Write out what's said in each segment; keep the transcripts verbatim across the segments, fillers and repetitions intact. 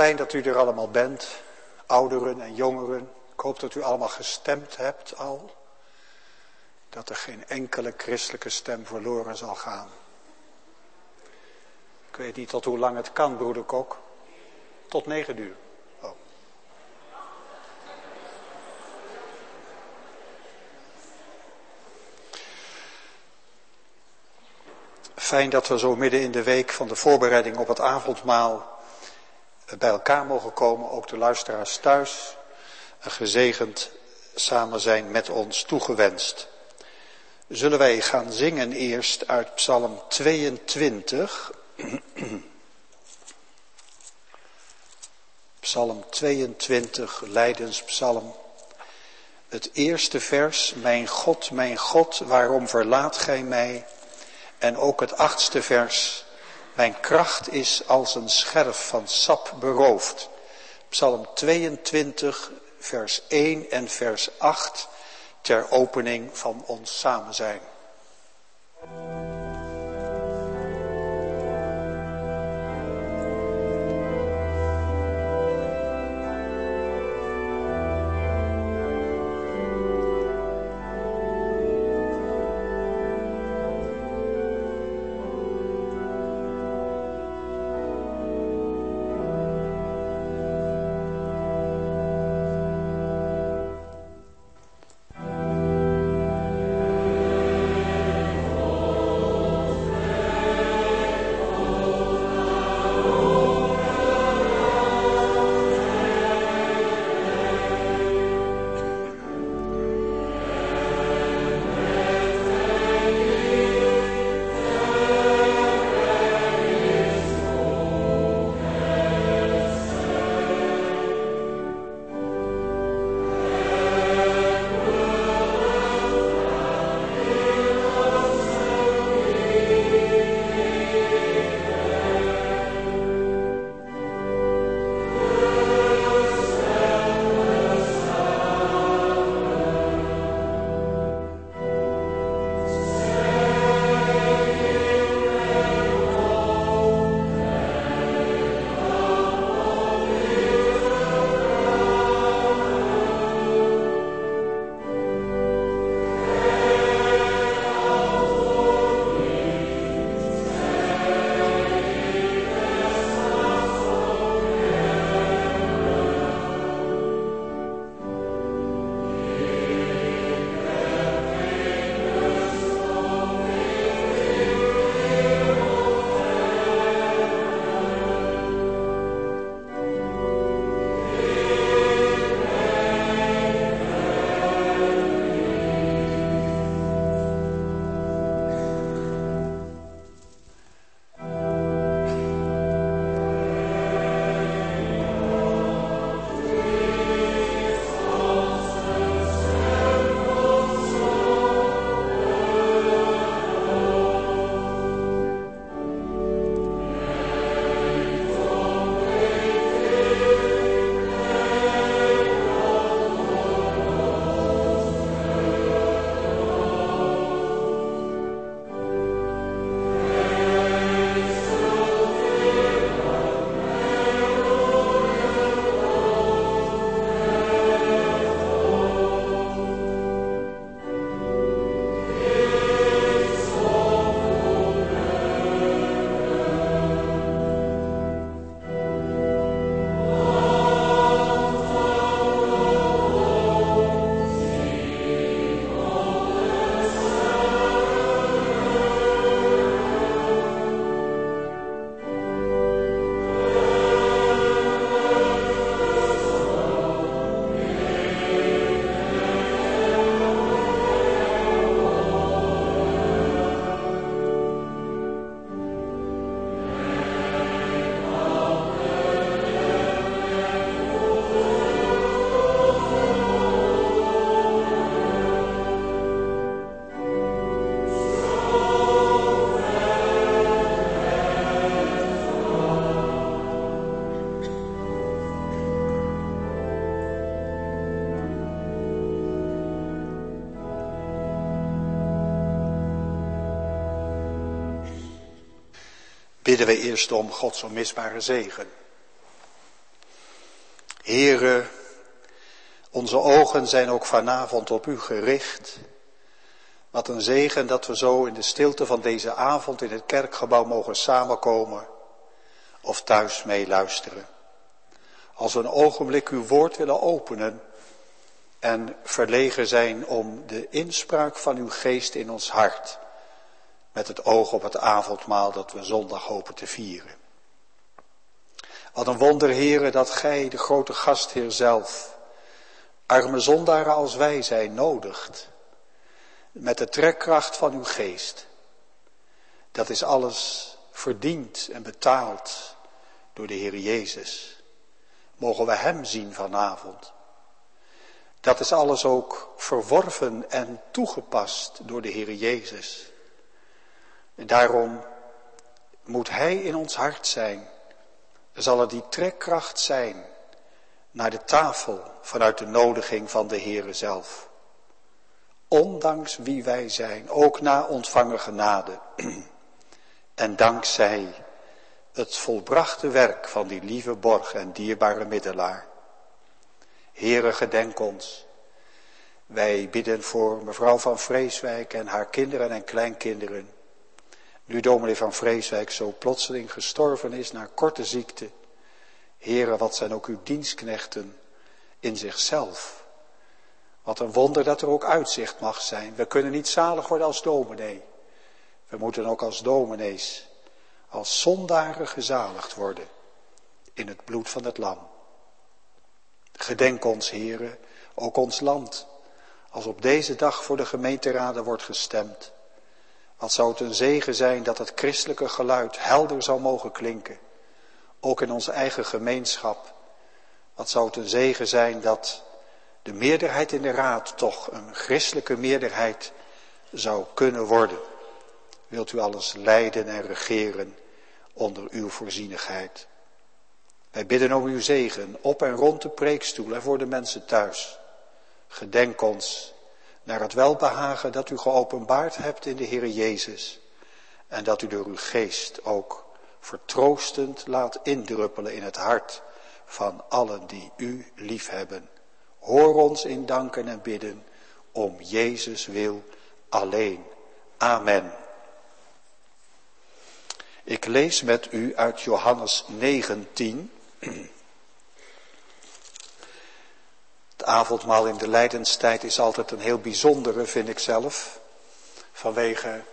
Fijn dat u er allemaal bent, ouderen en jongeren. Ik hoop dat u allemaal gestemd hebt al. Dat er geen enkele christelijke stem verloren zal gaan. Ik weet niet tot hoe lang het kan, broeder Kok. Tot negen uur. Oh. Fijn dat we zo midden in de week van de voorbereiding op het avondmaal bij elkaar mogen komen, ook de luisteraars thuis. Een gezegend samen zijn met ons toegewenst. Zullen wij gaan zingen eerst uit Psalm tweeëntwintig. Psalm tweeëntwintig, Lijdenspsalm. Het eerste vers, mijn God, mijn God, waarom verlaat gij mij? En ook het achtste vers, mijn kracht is als een scherf van sap beroofd. Psalm tweeëntwintig, vers één en vers acht, ter opening van ons samen zijn. Bidden we eerst om Gods onmisbare zegen. Heere, onze ogen zijn ook vanavond op u gericht. Wat een zegen dat we zo in de stilte van deze avond in het kerkgebouw mogen samenkomen of thuis meeluisteren. Als we een ogenblik uw woord willen openen en verlegen zijn om de inspraak van uw geest in ons hart, met het oog op het avondmaal dat we zondag hopen te vieren. Wat een wonder, Heere, dat gij, de grote gastheer zelf, arme zondaren als wij zijn, nodigt. Met de trekkracht van uw geest. Dat is alles verdiend en betaald door de Heer Jezus. Mogen we hem zien vanavond. Dat is alles ook verworven en toegepast door de Heer Jezus. En daarom moet hij in ons hart zijn. Zal er die trekkracht zijn naar de tafel vanuit de nodiging van de Heere zelf. Ondanks wie wij zijn, ook na ontvangen genade. En dankzij het volbrachte werk van die lieve borg en dierbare middelaar. Heere, gedenk ons. Wij bidden voor mevrouw van Vreeswijk en haar kinderen en kleinkinderen. Nu dominee van Vreeswijk zo plotseling gestorven is na korte ziekte. Heere, wat zijn ook uw dienstknechten in zichzelf. Wat een wonder dat er ook uitzicht mag zijn. We kunnen niet zalig worden als dominee. We moeten ook als dominees, als zondaren gezaligd worden in het bloed van het lam. Gedenk ons, Heere, ook ons land, als op deze dag voor de gemeenteraden wordt gestemd. Wat zou het een zegen zijn dat het christelijke geluid helder zou mogen klinken. Ook in onze eigen gemeenschap. Wat zou het een zegen zijn dat de meerderheid in de raad toch een christelijke meerderheid zou kunnen worden. Wilt u alles leiden en regeren onder uw voorzienigheid. Wij bidden om uw zegen op en rond de preekstoel en voor de mensen thuis. Gedenk ons naar het welbehagen dat u geopenbaard hebt in de Heere Jezus. En dat u door uw geest ook vertroostend laat indruppelen in het hart van allen die u liefhebben. Hoor ons in danken en bidden om Jezus wil alleen. Amen. Ik lees met u uit Johannes negentien. Het avondmaal in de lijdenstijd is altijd een heel bijzondere, vind ik zelf. Vanwege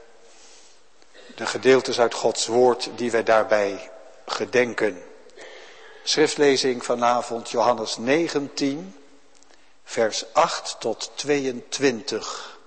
de gedeeltes uit Gods woord die wij daarbij gedenken. Schriftlezing vanavond Johannes negentien, vers acht tot tweeëntwintig.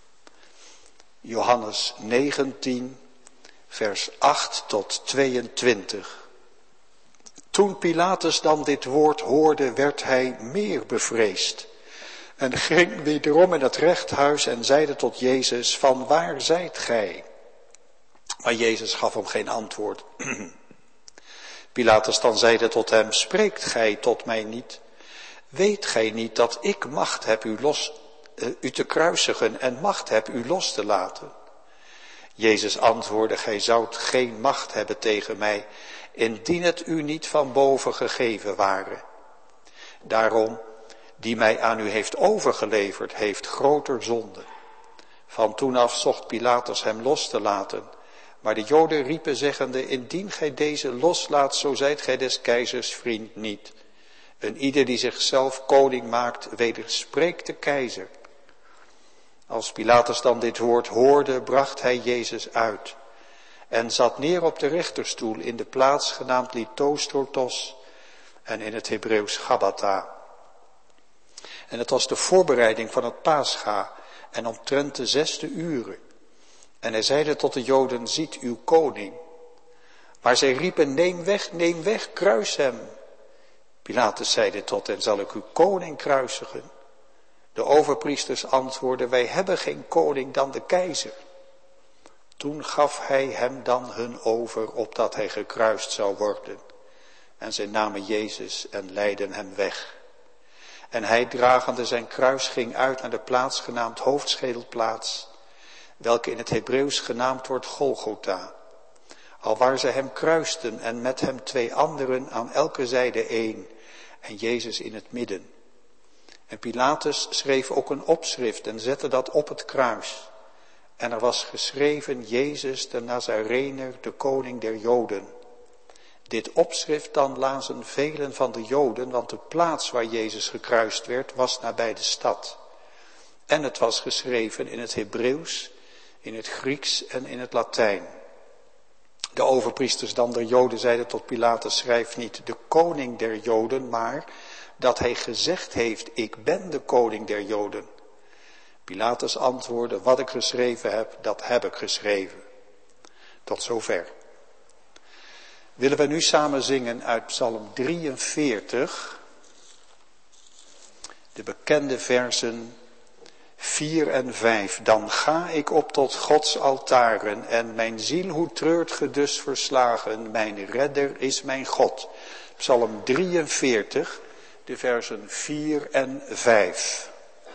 Johannes negentien, vers acht tot tweeëntwintig. Toen Pilatus dan dit woord hoorde, werd hij meer bevreesd. En ging wederom in het rechthuis en zeide tot Jezus, van waar zijt gij? Maar Jezus gaf hem geen antwoord. Pilatus dan zeide tot hem, spreekt gij tot mij niet? Weet gij niet dat ik macht heb u, los, uh, u te kruisigen en macht heb u los te laten? Jezus antwoordde, gij zoudt geen macht hebben tegen mij, indien het u niet van boven gegeven ware. Daarom, die mij aan u heeft overgeleverd, heeft groter zonde. Van toen af zocht Pilatus hem los te laten. Maar de Joden riepen zeggende, indien gij deze loslaat, zo zijt gij des keizers vriend niet. Een ieder die zichzelf koning maakt, wederspreekt de keizer. Als Pilatus dan dit woord hoorde, bracht hij Jezus uit. En zat neer op de rechterstoel in de plaats genaamd Lithostrotos en in het Hebreeuws Gabbatha. En het was de voorbereiding van het Pascha en omtrent de zesde uren. En hij zeide tot de Joden, ziet uw koning. Maar zij riepen, neem weg, neem weg, kruis hem. Pilatus zeide tot hen, zal ik uw koning kruisigen? De overpriesters antwoordden, wij hebben geen koning dan de keizer. Toen gaf hij hem dan hun over, opdat hij gekruist zou worden. En zij namen Jezus en leidden hem weg. En hij, dragende zijn kruis, ging uit naar de plaats genaamd Hoofdschedelplaats, welke in het Hebreeuws genaamd wordt Golgotha. Alwaar zij hem kruisten en met hem twee anderen aan elke zijde één, en Jezus in het midden. En Pilatus schreef ook een opschrift en zette dat op het kruis. En er was geschreven: Jezus de Nazarener, de koning der Joden. Dit opschrift dan lazen velen van de Joden, want de plaats waar Jezus gekruist werd was nabij de stad. En het was geschreven in het Hebreeuws, in het Grieks en in het Latijn. De overpriesters dan der Joden zeiden tot Pilatus: schrijf niet de koning der Joden, maar dat hij gezegd heeft: ik ben de koning der Joden. Pilatus antwoordde: wat ik geschreven heb, dat heb ik geschreven. Tot zover. Willen we nu samen zingen uit Psalm drieënveertig, de bekende versen vier en vijf. Dan ga ik op tot Gods altaren en mijn ziel, hoe treurt ge dus verslagen, mijn redder is mijn God. Psalm drieënveertig, de versen vier en vijf.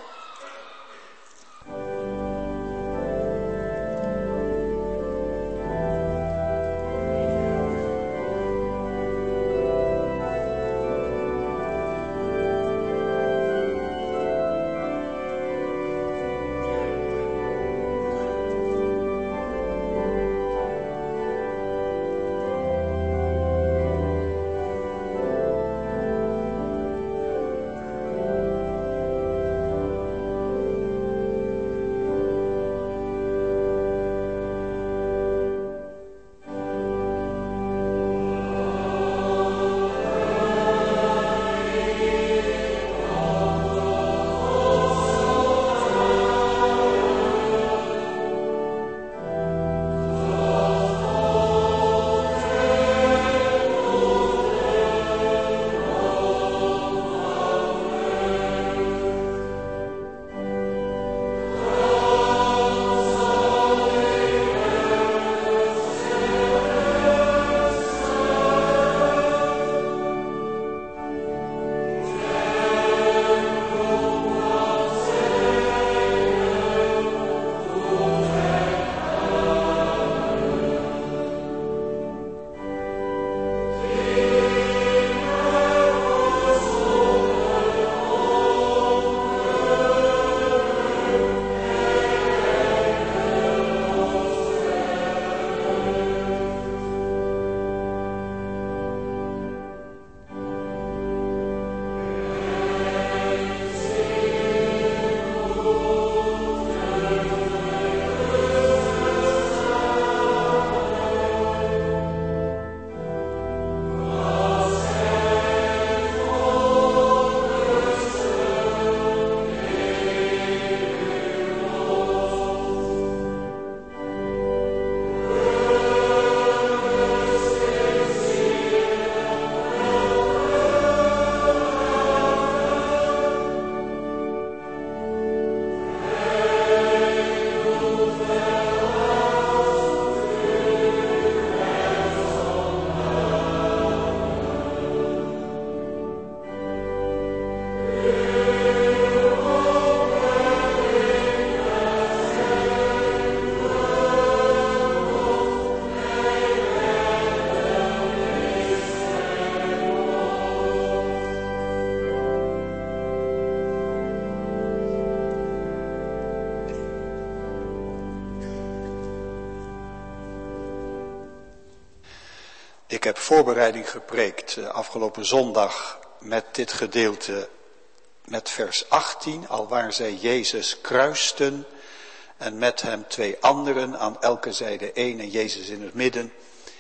Ik heb voorbereiding gepreekt afgelopen zondag met dit gedeelte, met vers achttien, alwaar zij Jezus kruisten en met hem twee anderen, aan elke zijde één en Jezus in het midden.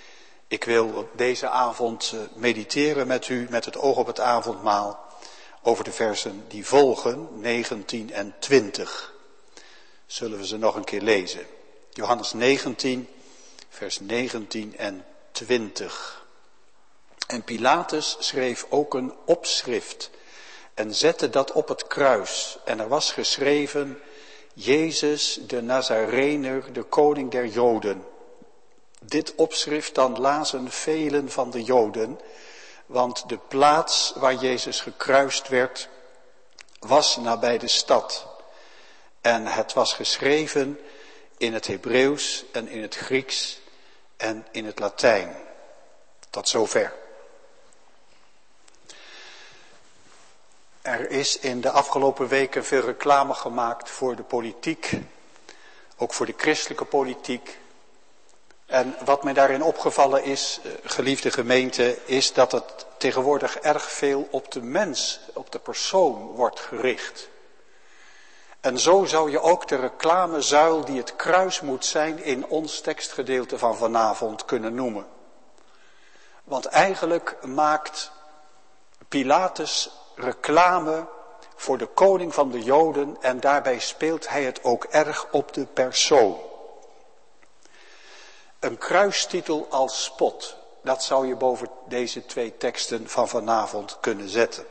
Ik wil deze avond mediteren met u, met het oog op het avondmaal, over de versen die volgen, negentien en twintig. Zullen we ze nog een keer lezen. Johannes negentien, vers negentien en twintig. En Pilatus schreef ook een opschrift en zette dat op het kruis. En er was geschreven: Jezus de Nazarener, de koning der Joden. Dit opschrift dan lazen velen van de Joden, want de plaats waar Jezus gekruist werd was nabij de stad. En het was geschreven in het Hebreeuws en in het Grieks en in het Latijn. Tot zover. Er is in de afgelopen weken veel reclame gemaakt voor de politiek, ook voor de christelijke politiek. En wat mij daarin opgevallen is, geliefde gemeente, is dat het tegenwoordig erg veel op de mens, op de persoon wordt gericht. En zo zou je ook de reclamezuil die het kruis moet zijn in ons tekstgedeelte van vanavond kunnen noemen. Want eigenlijk maakt Pilatus reclame voor de koning van de Joden en daarbij speelt hij het ook erg op de persoon. Een kruistitel als spot, dat zou je boven deze twee teksten van vanavond kunnen zetten.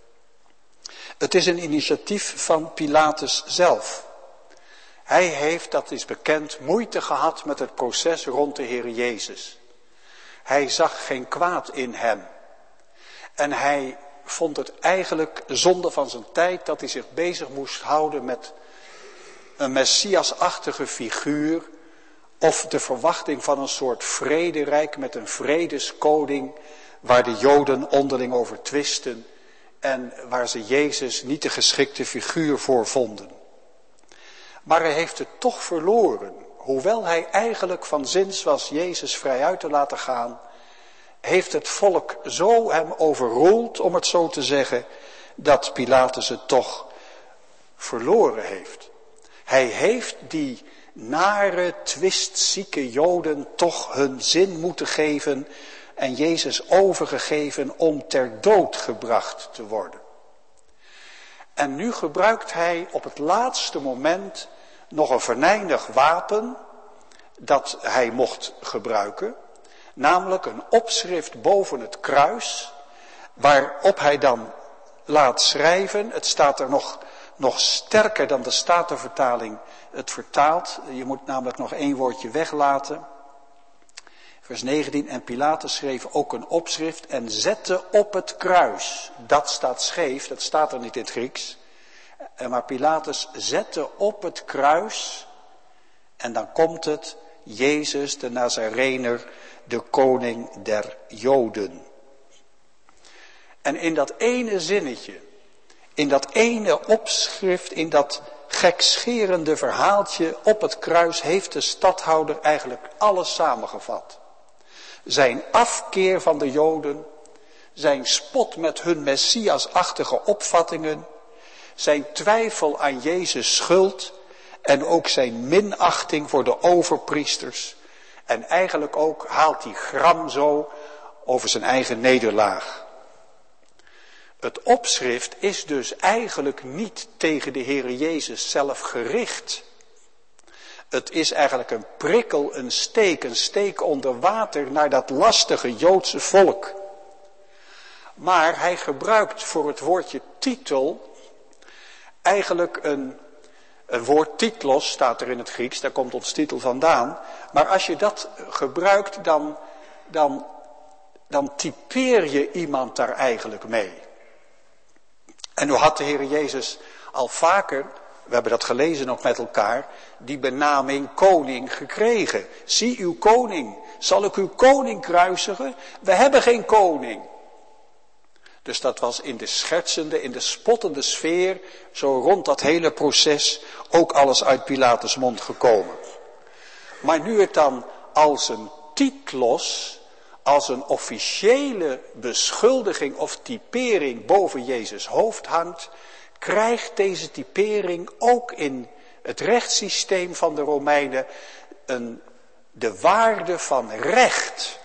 Het is een initiatief van Pilatus zelf. Hij heeft, dat is bekend, moeite gehad met het proces rond de Heer Jezus. Hij zag geen kwaad in hem. En hij vond het eigenlijk zonde van zijn tijd dat hij zich bezig moest houden met een Messias-achtige figuur of de verwachting van een soort vrederijk met een vredeskoning waar de Joden onderling over twisten en waar ze Jezus niet de geschikte figuur voor vonden. Maar hij heeft het toch verloren. Hoewel hij eigenlijk van zins was Jezus vrij uit te laten gaan, heeft het volk zo hem overroeld, om het zo te zeggen, dat Pilatus het toch verloren heeft. Hij heeft die nare, twistzieke Joden toch hun zin moeten geven en Jezus overgegeven om ter dood gebracht te worden. En nu gebruikt hij op het laatste moment nog een venijnig wapen dat hij mocht gebruiken. Namelijk een opschrift boven het kruis, waarop hij dan laat schrijven. Het staat er nog, nog sterker dan de Statenvertaling het vertaalt. Je moet namelijk nog één woordje weglaten. Vers negentien, en Pilatus schreef ook een opschrift en zette op het kruis. Dat staat scheef, dat staat er niet in het Grieks. Maar Pilatus zette op het kruis en dan komt het, Jezus de Nazarener, de koning der Joden. En in dat ene zinnetje, in dat ene opschrift, in dat gekscherende verhaaltje op het kruis heeft de stadhouder eigenlijk alles samengevat. Zijn afkeer van de Joden, zijn spot met hun Messias-achtige opvattingen, zijn twijfel aan Jezus' schuld en ook zijn minachting voor de overpriesters. En eigenlijk ook haalt hij gram zo over zijn eigen nederlaag. Het opschrift is dus eigenlijk niet tegen de Heere Jezus zelf gericht. Het is eigenlijk een prikkel, een steek, een steek onder water naar dat lastige Joodse volk. Maar hij gebruikt voor het woordje titel eigenlijk een, een woord titlos, staat er in het Grieks, daar komt ons titel vandaan. Maar als je dat gebruikt, dan, dan, dan typeer je iemand daar eigenlijk mee. En nu had de Heer Jezus al vaker, we hebben dat gelezen ook met elkaar, die benaming koning gekregen. Zie uw koning, zal ik uw koning kruisigen? We hebben geen koning. Dus dat was in de schertsende, in de spottende sfeer, zo rond dat hele proces, ook alles uit Pilatus' mond gekomen. Maar nu het dan als een titlos, als een officiële beschuldiging of typering boven Jezus' hoofd hangt, krijgt deze typering ook in het rechtssysteem van de Romeinen een, de waarde van recht.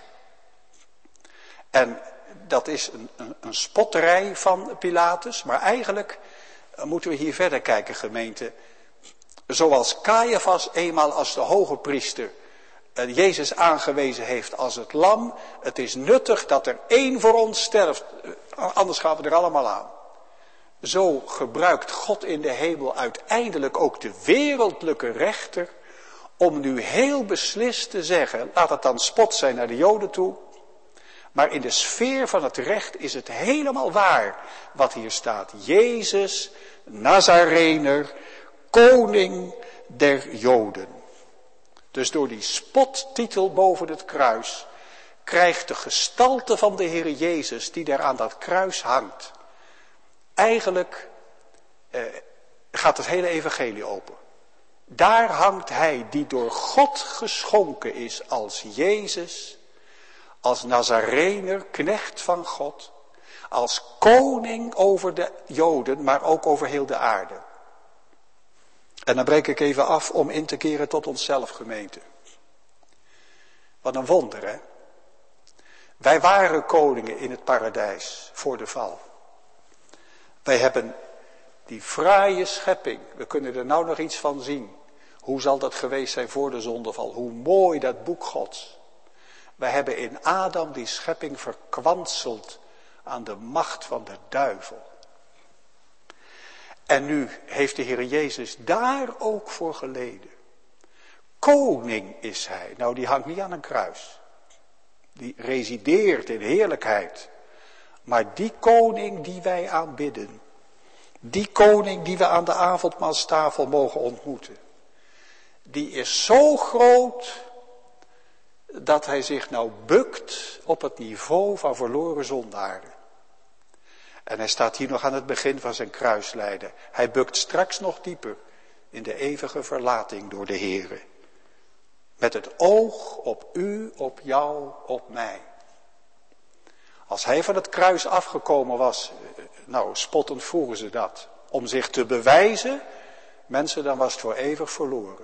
En dat is een, een, een spotterij van Pilatus, maar eigenlijk moeten we hier verder kijken, gemeente. Zoals Caiaphas eenmaal als de hoge priester Jezus aangewezen heeft als het lam. Het is nuttig dat er één voor ons sterft, anders gaan we er allemaal aan. Zo gebruikt God in de hemel uiteindelijk ook de wereldlijke rechter om nu heel beslist te zeggen, laat het dan spot zijn naar de Joden toe, maar in de sfeer van het recht is het helemaal waar wat hier staat. Jezus, Nazarener, koning der Joden. Dus door die spottitel boven het kruis krijgt de gestalte van de Heer Jezus die daar aan dat kruis hangt eigenlijk eh, gaat het hele evangelie open. Daar hangt hij die door God geschonken is als Jezus, als Nazarener, knecht van God, als koning over de Joden, maar ook over heel de aarde. En dan breek ik even af om in te keren tot onszelf, gemeente. Wat een wonder, hè? Wij waren koningen in het paradijs voor de val. Wij hebben die fraaie schepping, we kunnen er nou nog iets van zien. Hoe zal dat geweest zijn voor de zondeval? Hoe mooi dat boek Gods. Wij hebben in Adam die schepping verkwanseld aan de macht van de duivel. En nu heeft de Heer Jezus daar ook voor geleden. Koning is hij. Nou, die hangt niet aan een kruis. Die resideert in heerlijkheid. Maar die koning die wij aanbidden. Die koning die we aan de avondmaalstafel mogen ontmoeten. Die is zo groot dat hij zich nou bukt op het niveau van verloren zondaren. En hij staat hier nog aan het begin van zijn kruislijden. Hij bukt straks nog dieper in de eeuwige verlating door de Heere. Met het oog op u, op jou, op mij. Als hij van het kruis afgekomen was, nou spottend vroegen ze dat. Om zich te bewijzen, mensen, dan was het voor eeuwig verloren.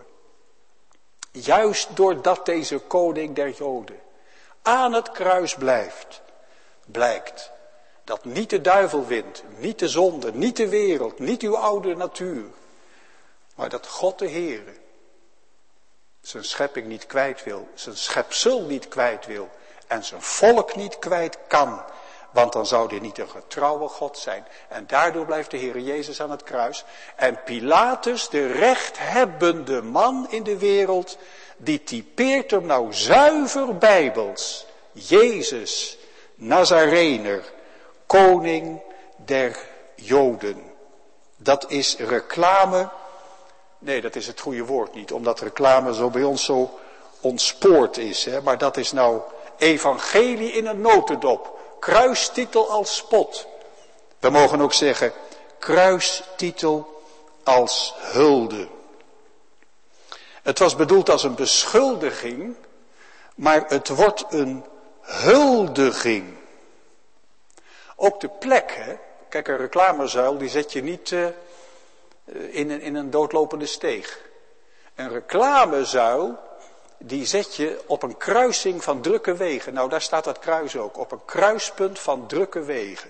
Juist doordat deze koning der Joden aan het kruis blijft, blijkt dat niet de duivel wint, niet de zonde, niet de wereld, niet uw oude natuur. Maar dat God de Heere zijn schepping niet kwijt wil, zijn schepsel niet kwijt wil en zijn volk niet kwijt kan. Want dan zou hij niet een getrouwe God zijn. En daardoor blijft de Heer Jezus aan het kruis. En Pilatus, de rechthebbende man in de wereld, die typeert hem nou zuiver bijbels. Jezus, Nazarener, koning der Joden. Dat is reclame. Nee, dat is het goede woord niet, omdat reclame zo bij ons zo ontspoord is. Hè? Maar dat is nou evangelie in een notendop. Kruistitel als spot. We mogen ook zeggen kruistitel als hulde. Het was bedoeld als een beschuldiging, maar het wordt een huldiging. Ook de plek, hè. Kijk, een reclamezuil, die zet je niet uh, in, een, in een doodlopende steeg. Een reclamezuil, die zet je op een kruising van drukke wegen. Nou, daar staat dat kruis ook. Op een kruispunt van drukke wegen.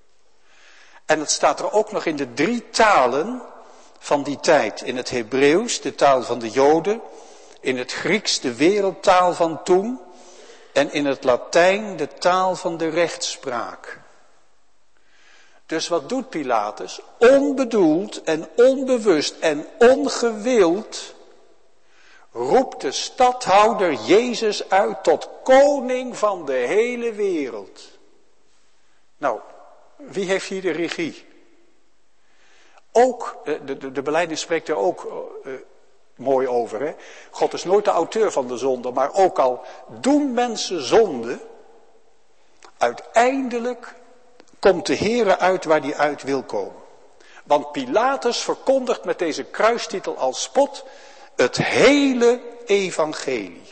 En het staat er ook nog in de drie talen van die tijd. In het Hebreeuws, de taal van de Joden. In het Grieks, de wereldtaal van toen. En in het Latijn, de taal van de rechtspraak. Dus wat doet Pilatus? Onbedoeld en onbewust en ongewild roept de stadhouder Jezus uit tot koning van de hele wereld. Nou, wie heeft hier de regie? Ook, de, de, de belijdenis spreekt er ook uh, mooi over. Hè? God is nooit de auteur van de zonde, maar ook al doen mensen zonde, uiteindelijk komt de Heere uit waar hij uit wil komen. Want Pilatus verkondigt met deze kruistitel als spot het hele evangelie.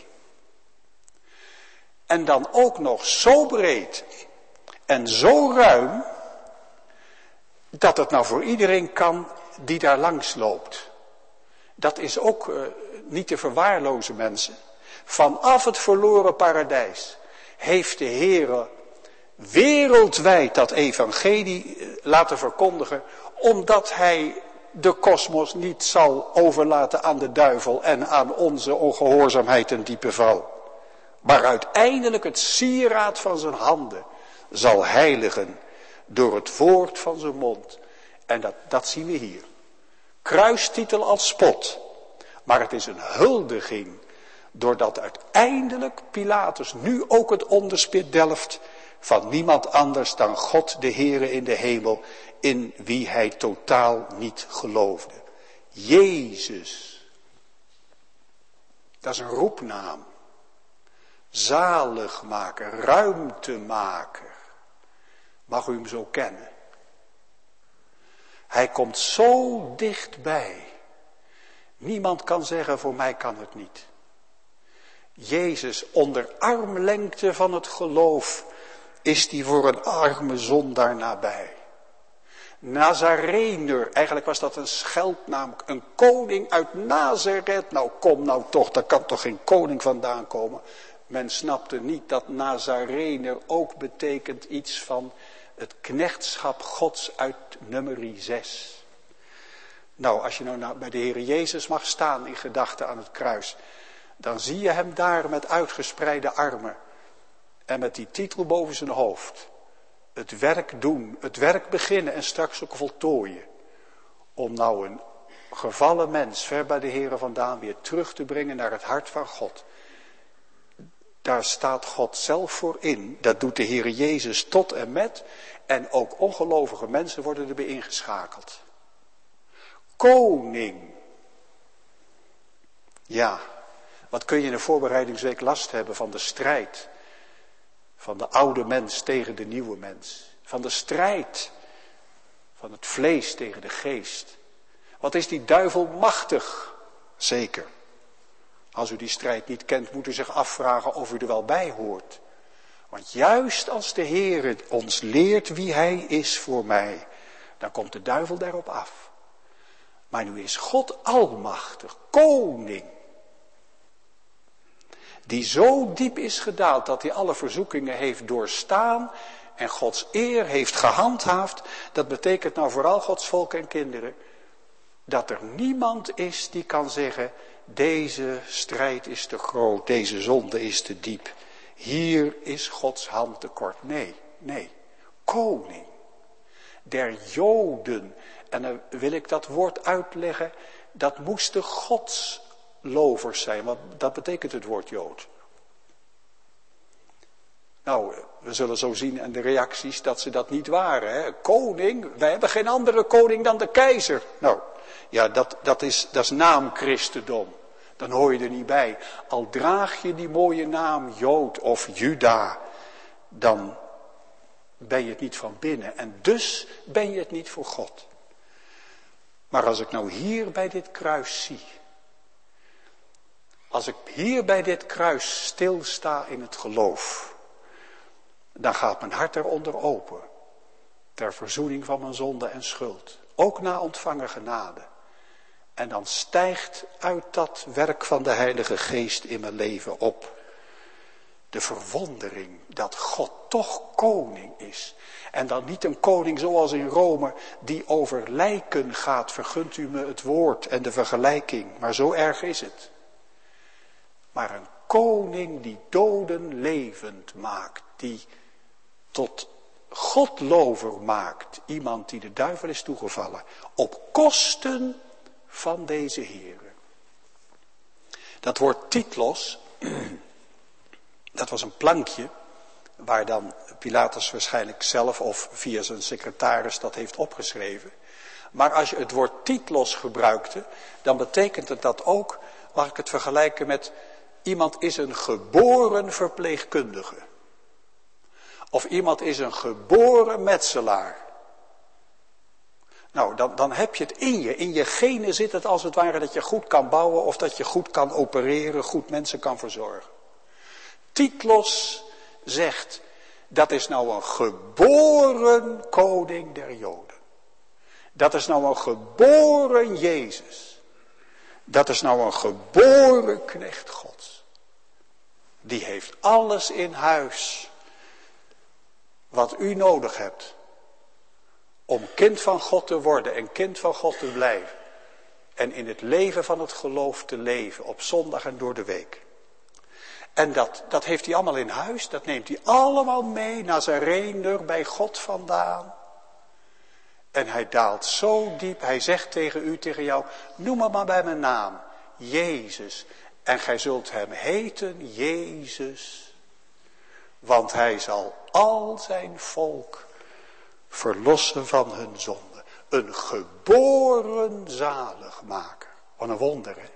En dan ook nog zo breed en zo ruim, dat het nou voor iedereen kan die daar langs loopt. Dat is ook uh, niet te verwaarlozen, mensen. Vanaf het verloren paradijs heeft de Heere wereldwijd dat evangelie laten verkondigen, omdat hij de kosmos niet zal overlaten aan de duivel en aan onze ongehoorzaamheid en diepe val. Maar uiteindelijk het sieraad van zijn handen zal heiligen door het woord van zijn mond. En dat, dat zien we hier. Kruistitel als spot. Maar het is een huldiging. Doordat uiteindelijk Pilatus nu ook het onderspit delft van niemand anders dan God de Heere in de hemel, in wie hij totaal niet geloofde. Jezus. Dat is een roepnaam. Zaligmaker, ruimtemaker. Mag u hem zo kennen? Hij komt zo dichtbij. Niemand kan zeggen, voor mij kan het niet. Jezus, onder armlengte van het geloof, is die voor een arme zondaar nabij. Nazarener, eigenlijk was dat een scheldnaam, een koning uit Nazareth. Nou kom nou toch, daar kan toch geen koning vandaan komen. Men snapte niet dat Nazarener ook betekent iets van het knechtschap Gods uit nummerie zes. Nou, als je nou bij de Heer Jezus mag staan in gedachten aan het kruis, dan zie je hem daar met uitgespreide armen en met die titel boven zijn hoofd. Het werk doen, het werk beginnen en straks ook voltooien. Om nou een gevallen mens ver bij de Heer vandaan weer terug te brengen naar het hart van God. Daar staat God zelf voor in. Dat doet de Heer Jezus tot en met. En ook ongelovige mensen worden erbij ingeschakeld. Koning. Ja, wat kun je in de voorbereidingsweek last hebben van de strijd. Van de oude mens tegen de nieuwe mens. Van de strijd. Van het vlees tegen de geest. Wat is die duivel machtig? Zeker. Als u die strijd niet kent, moet u zich afvragen of u er wel bij hoort. Want juist als de Heer ons leert wie Hij is voor mij, dan komt de duivel daarop af. Maar nu is God almachtig, koning. Die zo diep is gedaald dat hij alle verzoekingen heeft doorstaan en Gods eer heeft gehandhaafd. Dat betekent nou vooral Gods volk en kinderen, dat er niemand is die kan zeggen, deze strijd is te groot, deze zonde is te diep. Hier is Gods hand te kort. Nee, nee, koning der Joden. En dan wil ik dat woord uitleggen, dat moesten godslovers zijn, want dat betekent het woord Jood. Nou, we zullen zo zien aan de reacties dat ze dat niet waren. Hè? Koning, wij hebben geen andere koning dan de keizer. Nou, ja, dat, dat, is, dat is naamchristendom. Dan hoor je er niet bij. Al draag je die mooie naam Jood of Juda, dan ben je het niet van binnen. En dus ben je het niet voor God. Maar als ik nou hier bij dit kruis zie, als ik hier bij dit kruis stilsta in het geloof, dan gaat mijn hart eronder open. Ter verzoening van mijn zonde en schuld. Ook na ontvangen genade. En dan stijgt uit dat werk van de Heilige Geest in mijn leven op de verwondering dat God toch koning is. En dan niet een koning zoals in Rome die over lijken gaat, vergunt u me het woord en de vergelijking. Maar zo erg is het. Maar een koning die doden levend maakt, die tot godlover maakt. Iemand die de duivel is toegevallen. Op kosten van deze Heere. Dat woord titlos, dat was een plankje waar dan Pilatus waarschijnlijk zelf of via zijn secretaris dat heeft opgeschreven. Maar als je het woord titlos gebruikte, dan betekent het dat ook, mag ik het vergelijken met, iemand is een geboren verpleegkundige. Of iemand is een geboren metselaar. Nou, dan, dan heb je het in je. In je genen zit het als het ware dat je goed kan bouwen of dat je goed kan opereren, goed mensen kan verzorgen. Titlos zegt, dat is nou een geboren koning der Joden. Dat is nou een geboren Jezus. Dat is nou een geboren knecht Gods. Die heeft alles in huis wat u nodig hebt om kind van God te worden en kind van God te blijven. En in het leven van het geloof te leven op zondag en door de week. En dat, dat heeft hij allemaal in huis, dat neemt hij allemaal mee naar zijn reiner bij God vandaan. En hij daalt zo diep, hij zegt tegen u, tegen jou, noem me maar bij mijn naam, Jezus. En gij zult hem heten Jezus, want hij zal al zijn volk verlossen van hun zonde. Een geboren zaligmaker. Wat een wonder, hè?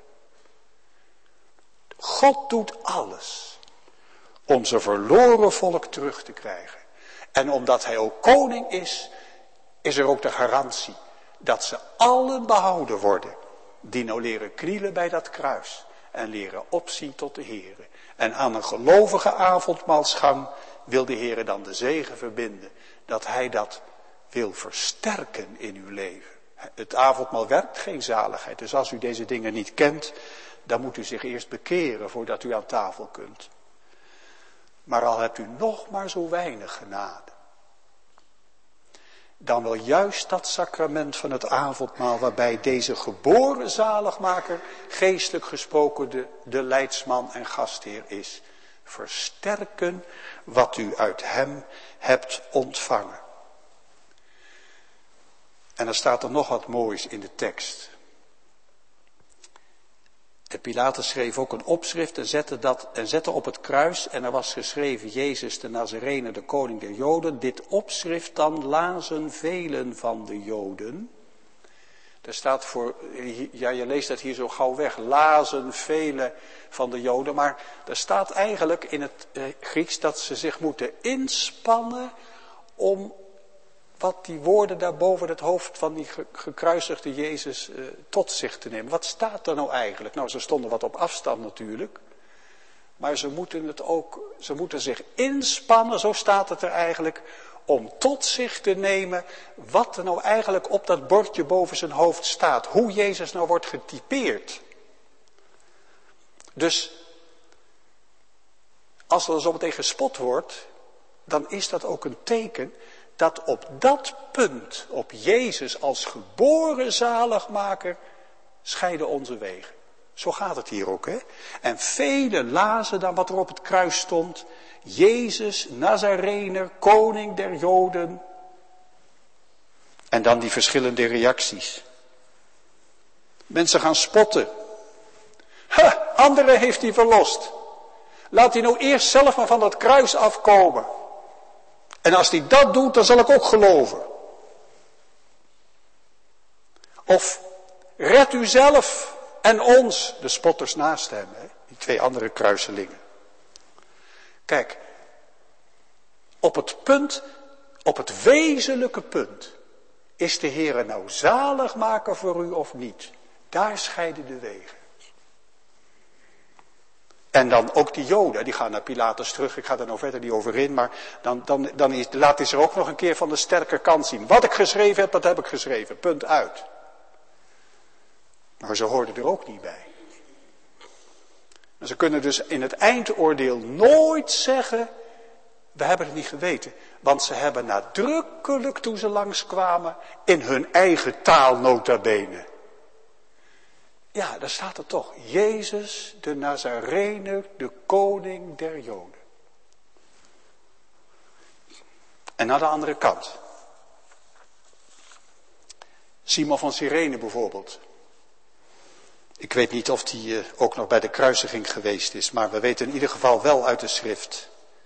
God doet alles om zijn verloren volk terug te krijgen. En omdat hij ook koning is, is er ook de garantie dat ze allen behouden worden. Die nou leren knielen bij dat kruis. En leren opzien tot de Heere. En aan een gelovige avondmaalsgang wil de Heere dan de zegen verbinden. Dat hij dat wil versterken in uw leven. Het avondmaal werkt geen zaligheid. Dus als u deze dingen niet kent, dan moet u zich eerst bekeren voordat u aan tafel kunt. Maar al hebt u nog maar zo weinig genade, dan wel juist dat sacrament van het avondmaal, waarbij deze geboren zaligmaker, geestelijk gesproken de, de leidsman en gastheer is, versterken wat u uit hem hebt ontvangen. En dan staat er nog wat moois in de tekst. En Pilatus schreef ook een opschrift en zette, dat, en zette op het kruis, en er was geschreven: Jezus de Nazarener, de koning der Joden. Dit opschrift dan lazen velen van de Joden. Er staat voor, ja, je leest dat hier zo gauw weg, lazen velen van de Joden. Maar er staat eigenlijk in het eh, Grieks dat ze zich moeten inspannen om wat die woorden daar boven het hoofd van die gekruisigde Jezus uh, tot zich te nemen. Wat staat er nou eigenlijk? Nou, ze stonden wat op afstand natuurlijk. Maar ze moeten het ook, ze moeten zich inspannen, zo staat het er eigenlijk, om tot zich te nemen wat er nou eigenlijk op dat bordje boven zijn hoofd staat. Hoe Jezus nou wordt getypeerd. Dus, als er zo meteen gespot wordt, dan is dat ook een teken dat op dat punt, op Jezus als geboren zaligmaker, scheiden onze wegen. Zo gaat het hier ook, hè. En velen lazen dan wat er op het kruis stond. Jezus, Nazarener, koning der Joden. En dan die verschillende reacties. Mensen gaan spotten. Ha, anderen heeft hij verlost. Laat hij nou eerst zelf maar van dat kruis afkomen. En als hij dat doet, dan zal ik ook geloven. Of red u zelf en ons, de spotters naast hem, hè? Die twee andere kruiselingen. Kijk, op het punt, op het wezenlijke punt, is de Heere nou zaligmaker voor u of niet? Daar scheiden de wegen. En dan ook die Joden, die gaan naar Pilatus terug. Ik ga er nou verder niet over in, maar dan, dan, dan is, laat hij zich ook nog een keer van de sterke kant zien. Wat ik geschreven heb, dat heb ik geschreven. Punt uit. Maar ze hoorden er ook niet bij. En ze kunnen dus in het eindoordeel nooit zeggen: we hebben het niet geweten. Want ze hebben nadrukkelijk, toen ze langskwamen, in hun eigen taal nota bene. Ja, daar staat het toch. Jezus, de Nazarener, de koning der Joden. En naar de andere kant. Simon van Cyrene bijvoorbeeld. Ik weet niet of die uh, ook nog bij de kruisiging geweest is. Maar we weten in ieder geval wel uit de schrift.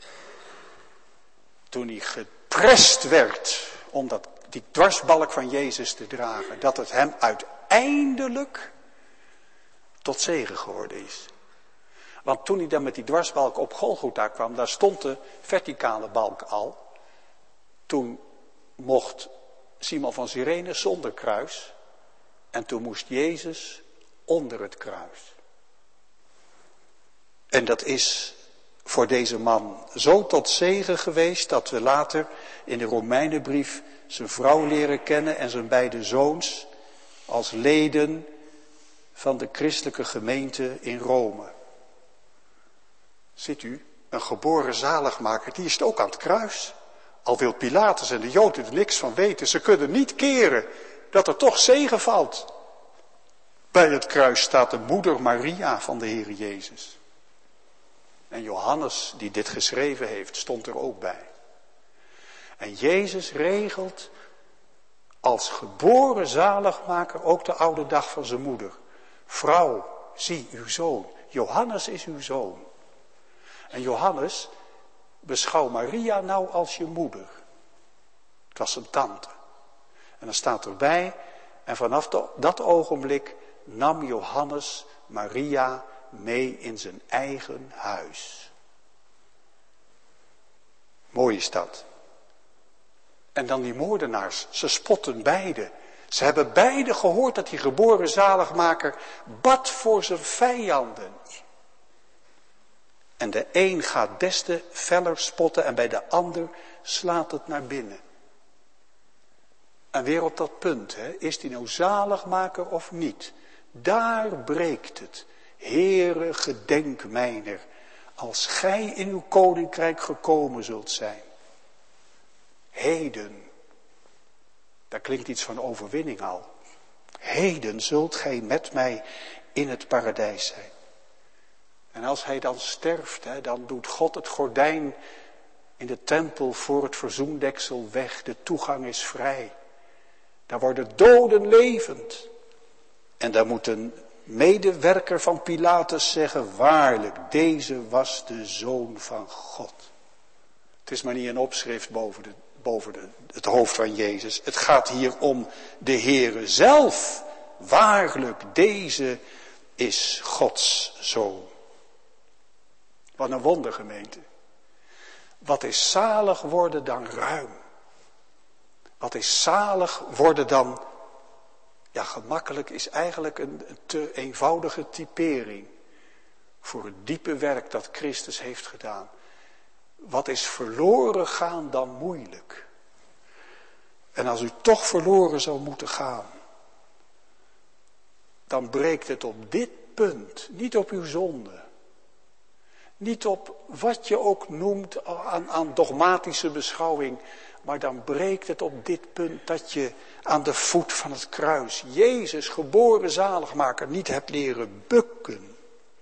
Toen hij geprest werd om dat, die dwarsbalk van Jezus te dragen. Dat het hem uiteindelijk tot zegen geworden is. Want toen hij dan met die dwarsbalk op Golgotha kwam, daar stond de verticale balk al. Toen mocht Simon van Cyrene zonder kruis. En toen moest Jezus onder het kruis. En dat is voor deze man zo tot zegen geweest, dat we later in de Romeinenbrief zijn vrouw leren kennen en zijn beide zoons als leden van de christelijke gemeente in Rome. Ziet u, een geboren zaligmaker, die is ook aan het kruis. Al wil Pilatus en de Joden er niks van weten, ze kunnen niet keren dat er toch zegen valt. Bij het kruis staat de moeder Maria van de Heer Jezus. En Johannes, die dit geschreven heeft, stond er ook bij. En Jezus regelt als geboren zaligmaker ook de oude dag van zijn moeder. Vrouw, zie uw zoon. Johannes is uw zoon. En Johannes, beschouw Maria nou als je moeder. Het was zijn tante. En dan staat erbij, en vanaf dat ogenblik nam Johannes Maria mee in zijn eigen huis. Mooi is dat. En dan die moordenaars, ze spotten beide. Ze hebben beide gehoord dat die geboren zaligmaker bad voor zijn vijanden. En de een gaat des te feller spotten en bij de ander slaat het naar binnen. En weer op dat punt, hè, is die nou zaligmaker of niet? Daar breekt het. Heere, gedenk mijner, als gij in uw koninkrijk gekomen zult zijn. Heden, daar klinkt iets van overwinning al. Heden zult gij met mij in het paradijs zijn. En als hij dan sterft, hè, dan doet God het gordijn in de tempel voor het verzoendeksel weg. De toegang is vrij. Daar worden doden levend. En daar moet een medewerker van Pilatus zeggen, waarlijk, deze was de Zoon van God. Het is maar niet een opschrift boven, de, boven de, het hoofd van Jezus. Het gaat hier om de Heere zelf. Waarlijk, deze is Gods Zoon. Wat een wondergemeente. Wat is zalig worden dan ruim? Wat is zalig worden dan, ja, gemakkelijk is eigenlijk een te eenvoudige typering voor het diepe werk dat Christus heeft gedaan. Wat is verloren gaan dan moeilijk? En als u toch verloren zou moeten gaan, dan breekt het op dit punt, niet op uw zonde. Niet op wat je ook noemt aan, aan dogmatische beschouwing. Maar dan breekt het op dit punt dat je aan de voet van het kruis Jezus, geboren zaligmaker, niet hebt leren bukken.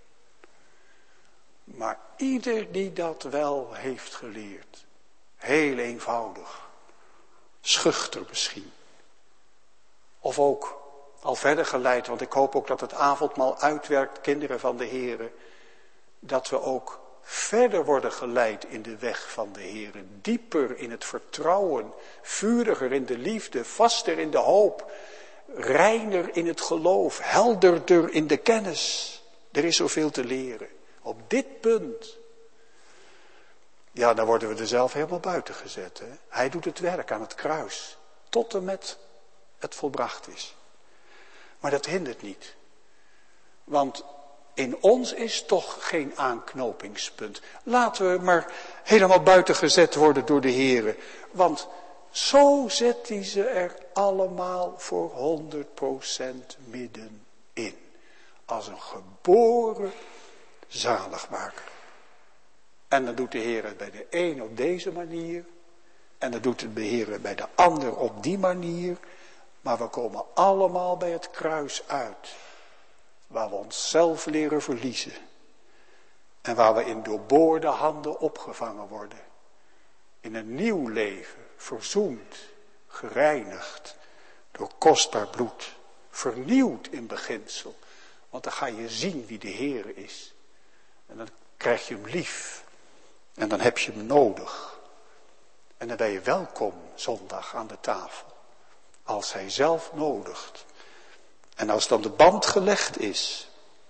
Maar ieder die dat wel heeft geleerd, heel eenvoudig, schuchter misschien. Of ook al verder geleid, want ik hoop ook dat het avondmaal uitwerkt, kinderen van de Heere, dat we ook verder worden geleid in de weg van de Heere. Dieper in het vertrouwen, vuriger in de liefde, vaster in de hoop, reiner in het geloof, helderder in de kennis. Er is zoveel te leren. Op dit punt, ja, dan worden we er zelf helemaal buiten gezet. Hè? Hij doet het werk aan het kruis, tot en met het volbracht is. Maar dat hindert niet. Want in ons is toch geen aanknopingspunt. Laten we maar helemaal buiten gezet worden door de Heere. Want zo zet hij ze er allemaal voor honderd procent midden in. Als een geboren zaligmaker. En dan doet de Heer het bij de een op deze manier. En dan doet het de Heer bij de ander op die manier. Maar we komen allemaal bij het kruis uit. Waar we onszelf leren verliezen. En waar we in doorboorde handen opgevangen worden. In een nieuw leven, verzoend, gereinigd. Door kostbaar bloed. Vernieuwd in beginsel. Want dan ga je zien wie de Heer is. En dan krijg je hem lief. En dan heb je hem nodig. En dan ben je welkom zondag aan de tafel. Als hij zelf nodigt. En als dan de band gelegd is.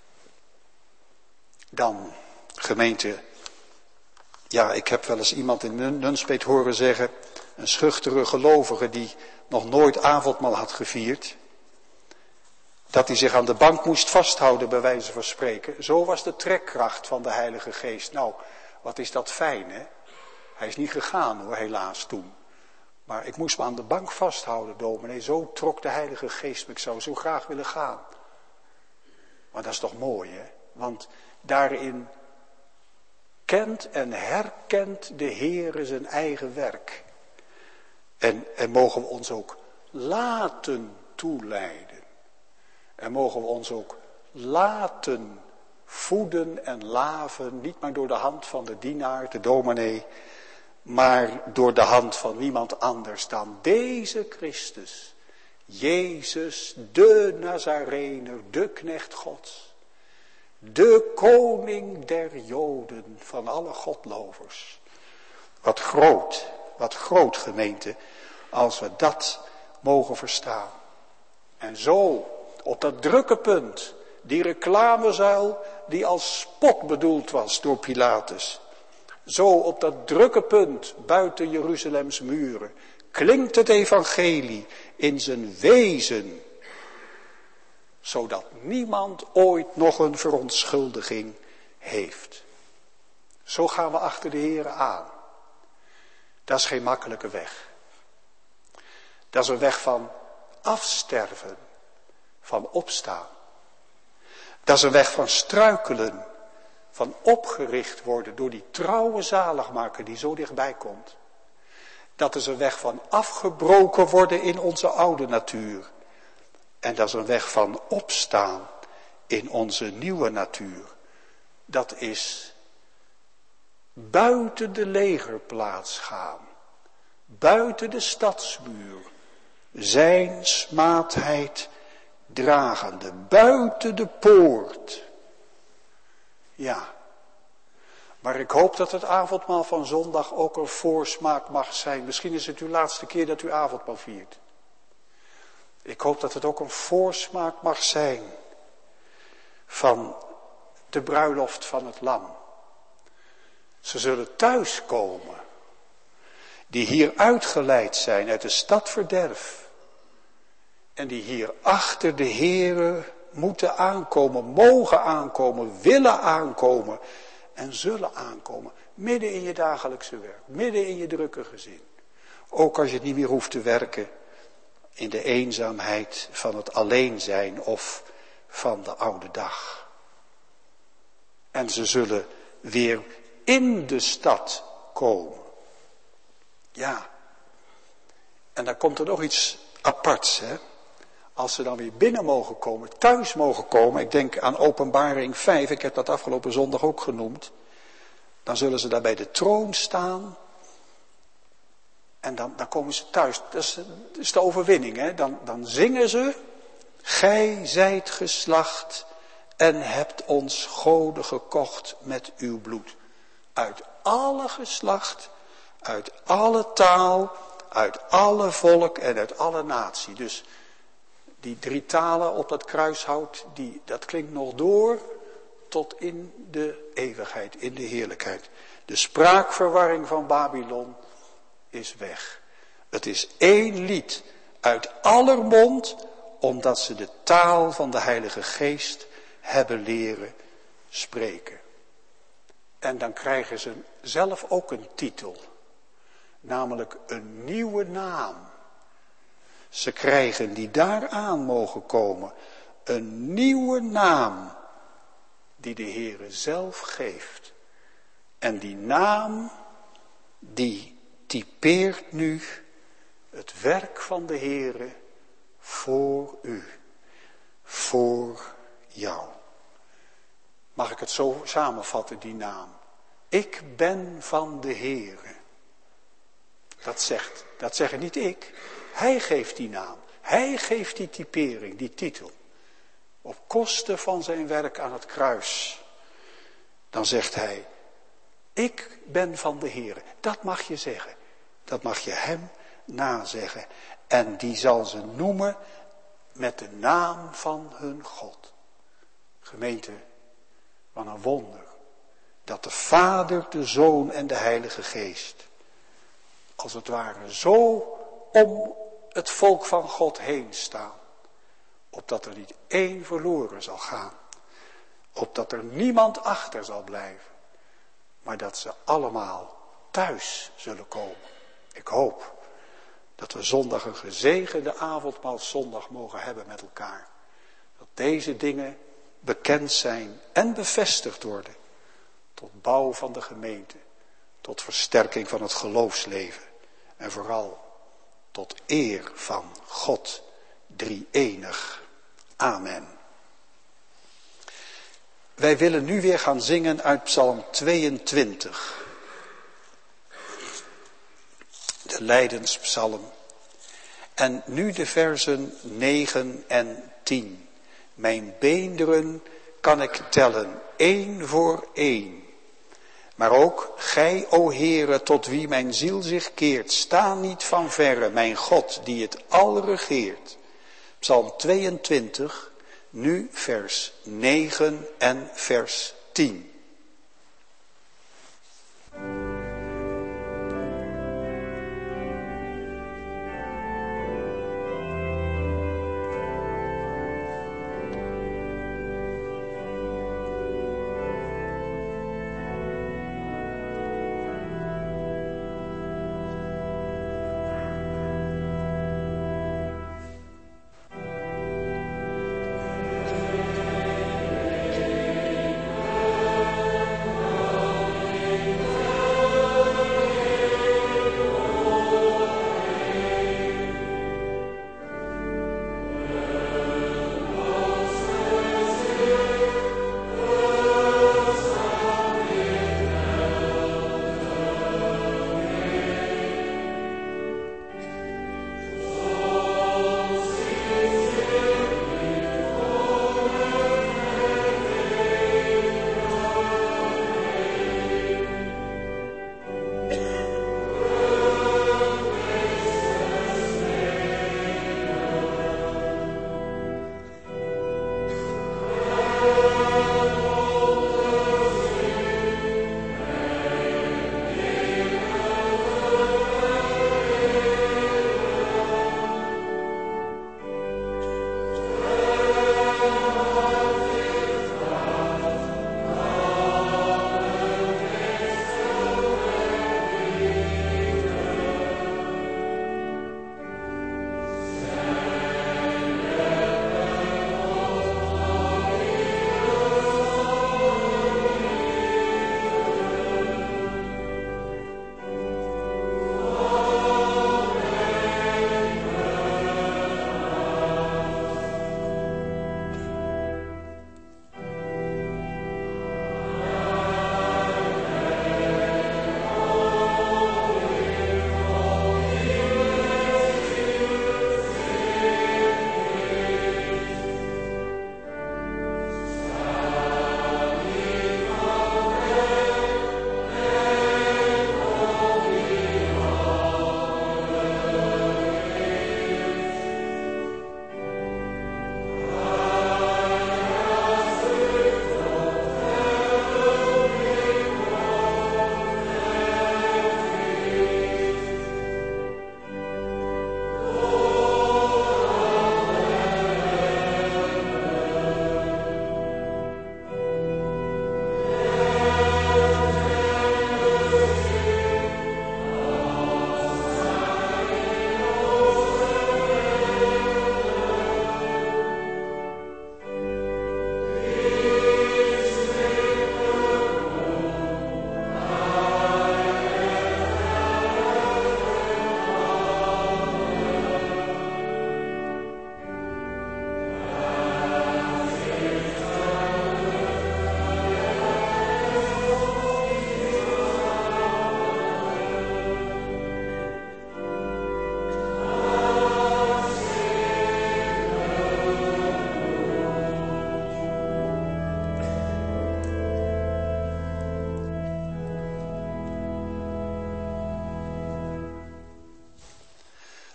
Dan, gemeente. Ja, ik heb wel eens iemand in Nunspeet horen zeggen. Een schuchtere gelovige die nog nooit avondmaal had gevierd. Dat hij zich aan de bank moest vasthouden bij wijze van spreken. Zo was de trekkracht van de Heilige Geest. Nou, wat is dat fijn, hè? Hij is niet gegaan hoor, helaas toen. Maar ik moest me aan de bank vasthouden, dominee. Zo trok de Heilige Geest me. Ik zou zo graag willen gaan. Maar dat is toch mooi, hè? Want daarin kent en herkent de Heere zijn eigen werk. En, en mogen we ons ook laten toeleiden. En mogen we ons ook laten voeden en laven. Niet maar door de hand van de dienaar, de dominee. Maar door de hand van niemand anders dan deze Christus. Jezus, de Nazarener, de knecht Gods. De koning der Joden van alle godlovers. Wat groot, wat groot gemeente, als we dat mogen verstaan. En zo, op dat drukke punt, die reclamezuil die als spot bedoeld was door Pilatus. Zo op dat drukke punt buiten Jeruzalems muren klinkt het evangelie in zijn wezen, zodat niemand ooit nog een verontschuldiging heeft. Zo gaan we achter de Heere aan. Dat is geen makkelijke weg. Dat is een weg van afsterven, van opstaan. Dat is een weg van struikelen, van opgericht worden door die trouwe zaligmaker die zo dichtbij komt. Dat is een weg van afgebroken worden in onze oude natuur. En dat is een weg van opstaan in onze nieuwe natuur. Dat is buiten de legerplaats gaan. Buiten de stadsmuur. Zijn smaadheid dragende. Buiten de poort. Ja. Maar ik hoop dat het avondmaal van zondag ook een voorsmaak mag zijn. Misschien is het uw laatste keer dat u avondmaal viert. Ik hoop dat het ook een voorsmaak mag zijn van de bruiloft van het lam. Ze zullen thuiskomen, die hier uitgeleid zijn uit de stad verderf. En die hier achter de Heere moeten aankomen, mogen aankomen, willen aankomen en zullen aankomen. Midden in je dagelijkse werk, midden in je drukke gezin. Ook als je niet meer hoeft te werken in de eenzaamheid van het alleen zijn of van de oude dag. En ze zullen weer in de stad komen. Ja. En dan komt er nog iets aparts, hè. Als ze dan weer binnen mogen komen, thuis mogen komen. Ik denk aan Openbaring vijf, ik heb dat afgelopen zondag ook genoemd. Dan zullen ze daar bij de troon staan. En dan, dan komen ze thuis. Dat is, dat is de overwinning, hè. Dan, dan zingen ze. Gij zijt geslacht en hebt ons goden gekocht met uw bloed. Uit alle geslacht, uit alle taal, uit alle volk en uit alle natie. Dus die drie talen op dat kruishout, die, dat klinkt nog door tot in de eeuwigheid, in de heerlijkheid. De spraakverwarring van Babylon is weg. Het is één lied uit aller mond, omdat ze de taal van de Heilige Geest hebben leren spreken. En dan krijgen ze zelf ook een titel, namelijk een nieuwe naam. Ze krijgen die daaraan mogen komen, een nieuwe naam die de Heere zelf geeft. En die naam, die typeert nu het werk van de Heere voor u, voor jou. Mag ik het zo samenvatten, die naam? Ik ben van de Heere. Dat zegt, dat zeg niet ik. Hij geeft die naam. Hij geeft die typering, die titel. Op kosten van zijn werk aan het kruis. Dan zegt hij, ik ben van de Heere. Dat mag je zeggen. Dat mag je hem nazeggen. En die zal ze noemen met de naam van hun God. Gemeente, wat een wonder. Dat de Vader, de Zoon en de Heilige Geest, als het ware zo om het volk van God heen staan. Opdat er niet één verloren zal gaan. Opdat er niemand achter zal blijven. Maar dat ze allemaal thuis zullen komen. Ik hoop dat we zondag een gezegende avondmaalszondag mogen hebben met elkaar. Dat deze dingen bekend zijn en bevestigd worden. Tot bouw van de gemeente. Tot versterking van het geloofsleven. En vooral tot eer van God drie-enig. Amen. Wij willen nu weer gaan zingen uit Psalm tweeëntwintig. De Lijdenspsalm. En nu de versen negen en tien. Mijn beenderen kan ik tellen, één voor één. Maar ook gij, o Heere, tot wie mijn ziel zich keert, sta niet van verre, mijn God, die het al regeert. Psalm tweeëntwintig, nu vers negen en vers tien.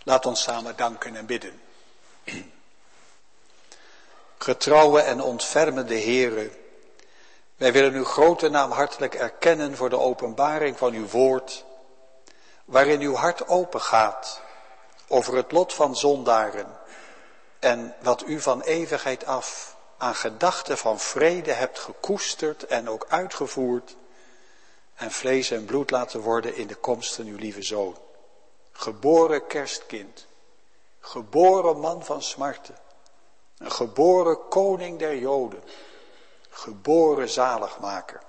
Laat ons samen danken en bidden. Getrouwe en ontfermende Heere, wij willen uw grote naam hartelijk erkennen voor de openbaring van uw woord, waarin uw hart open gaat over het lot van zondaren en wat u van eeuwigheid af aan gedachten van vrede hebt gekoesterd en ook uitgevoerd en vlees en bloed laten worden in de komst van uw lieve Zoon. Geboren kerstkind, geboren man van smarten, een geboren koning der Joden, geboren zaligmaker.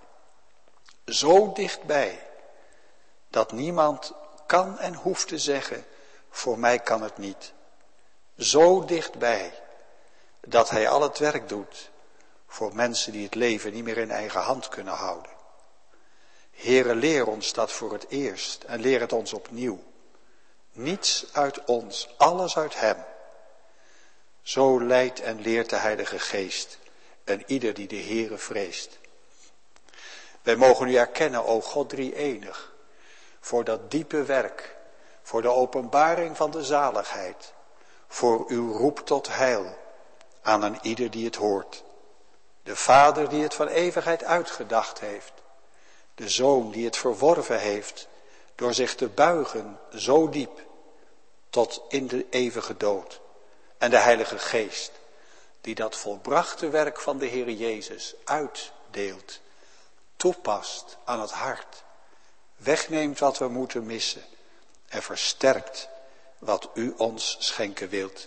Zo dichtbij dat niemand kan en hoeft te zeggen, voor mij kan het niet. Zo dichtbij dat hij al het werk doet voor mensen die het leven niet meer in eigen hand kunnen houden. Heere, leer ons dat voor het eerst en leer het ons opnieuw. Niets uit ons, alles uit hem. Zo leidt en leert de Heilige Geest en ieder die de Heere vreest. Wij mogen u erkennen, o God drie-enig, voor dat diepe werk, voor de openbaring van de zaligheid, voor uw roep tot heil aan een ieder die het hoort. De Vader die het van eeuwigheid uitgedacht heeft, de Zoon die het verworven heeft door zich te buigen zo diep tot in de eeuwige dood. En de Heilige Geest die dat volbrachte werk van de Heer Jezus uitdeelt, toepast aan het hart, wegneemt wat we moeten missen en versterkt wat u ons schenken wilt.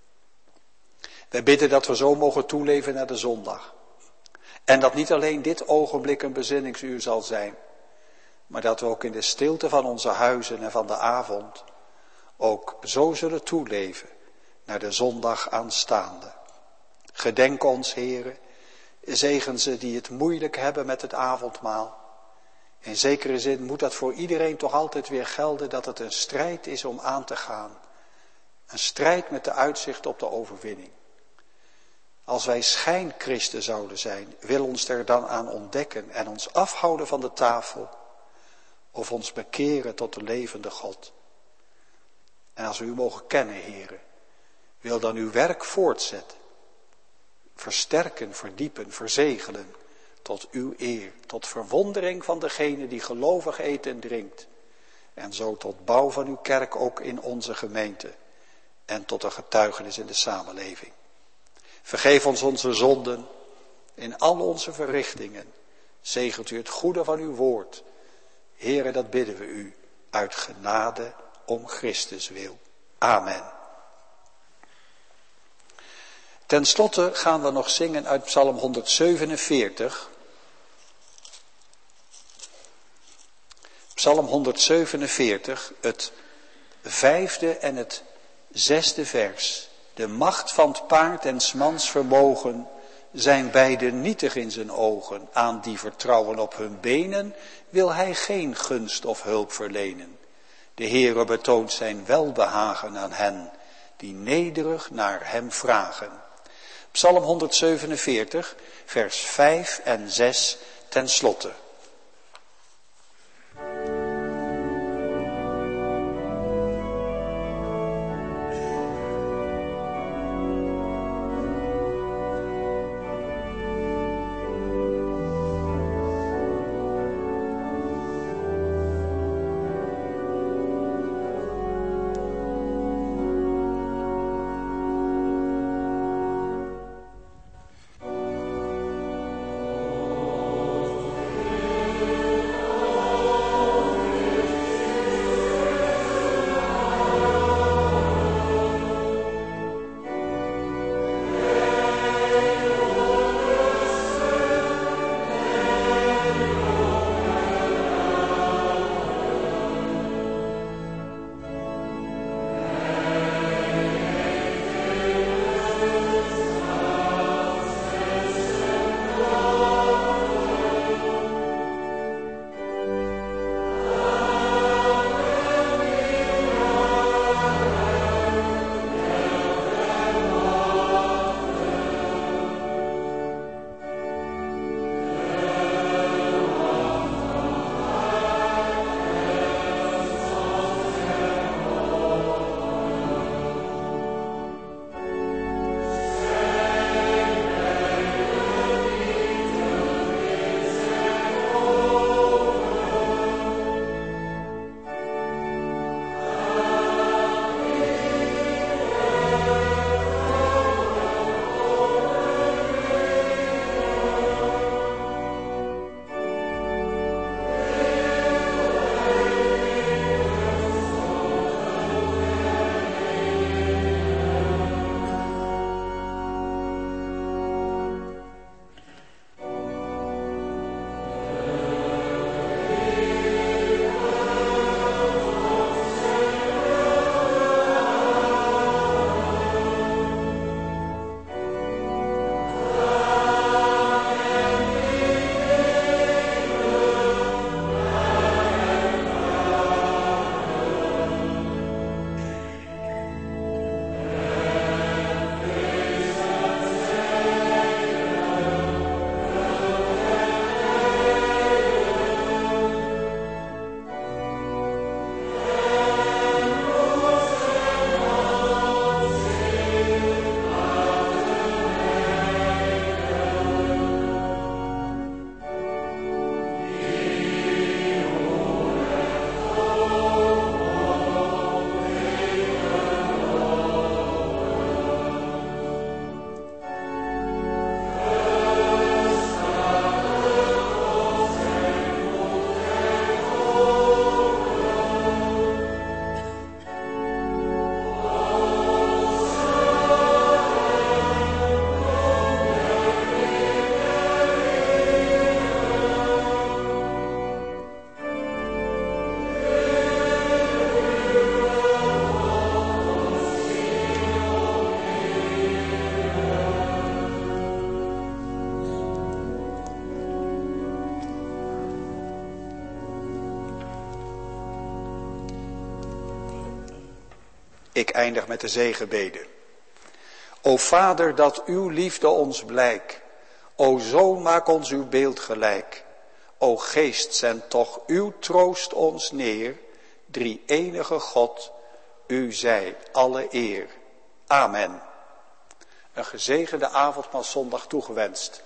Wij bidden dat we zo mogen toeleven naar de zondag. En dat niet alleen dit ogenblik een bezinningsuur zal zijn, maar dat we ook in de stilte van onze huizen en van de avond ook zo zullen toeleven naar de zondag aanstaande. Gedenk ons, Heere, zegen ze die het moeilijk hebben met het avondmaal. In zekere zin moet dat voor iedereen toch altijd weer gelden dat het een strijd is om aan te gaan. Een strijd met de uitzicht op de overwinning. Als wij schijnchristen zouden zijn, wil ons er dan aan ontdekken en ons afhouden van de tafel. Of ons bekeren tot de levende God. En als we u mogen kennen, Heere, wil dan uw werk voortzetten. Versterken, verdiepen, verzegelen. Tot uw eer, tot verwondering van degene die gelovig eet en drinkt. En zo tot bouw van uw kerk ook in onze gemeente. En tot een getuigenis in de samenleving. Vergeef ons onze zonden in al onze verrichtingen. Zegent u het goede van uw woord. Heere, dat bidden we u uit genade om Christus wil. Amen. Ten slotte gaan we nog zingen uit Psalm honderdzevenenveertig. Psalm honderdzevenenveertig, het vijfde en het zesde vers. De macht van het paard en 's mans vermogen zijn beide nietig in zijn ogen. Aan die vertrouwen op hun benen wil hij geen gunst of hulp verlenen. De Heere betoont zijn welbehagen aan hen die nederig naar hem vragen. Psalm honderdzevenenveertig, vers vijf en zes ten slotte. Ik eindig met de zegenbede. O Vader, dat uw liefde ons blijk. O Zoon, maak ons uw beeld gelijk. O Geest, zend toch uw troost ons neer. Drie enige God, u zij alle eer. Amen. Een gezegende avondmaalszondag toegewenst.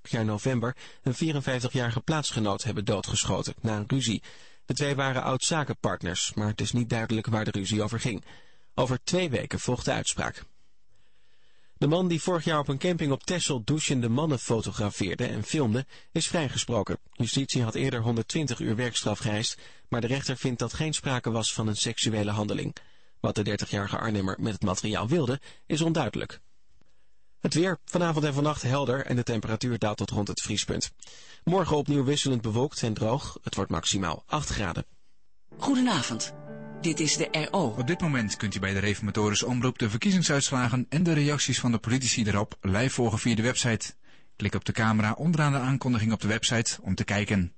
jaar november een vierenvijftigjarige plaatsgenoot hebben doodgeschoten na een ruzie. De twee waren oud-zakenpartners, maar het is niet duidelijk waar de ruzie over ging. Over twee weken volgt de uitspraak. De man die vorig jaar op een camping op Texel douchende mannen fotografeerde en filmde, is vrijgesproken. Justitie had eerder honderdtwintig uur werkstraf geëist, maar de rechter vindt dat geen sprake was van een seksuele handeling. Wat de dertigjarige Arnhemmer met het materiaal wilde, is onduidelijk. Het weer, vanavond en vannacht helder en de temperatuur daalt tot rond het vriespunt. Morgen opnieuw wisselend bewolkt en droog, het wordt maximaal acht graden. Goedenavond, dit is de R O. Op dit moment kunt u bij de Reformatorische Omroep de verkiezingsuitslagen en de reacties van de politici erop live volgen via de website. Klik op de camera onderaan de aankondiging op de website om te kijken.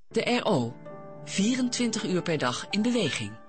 De R O. vierentwintig uur per dag in beweging.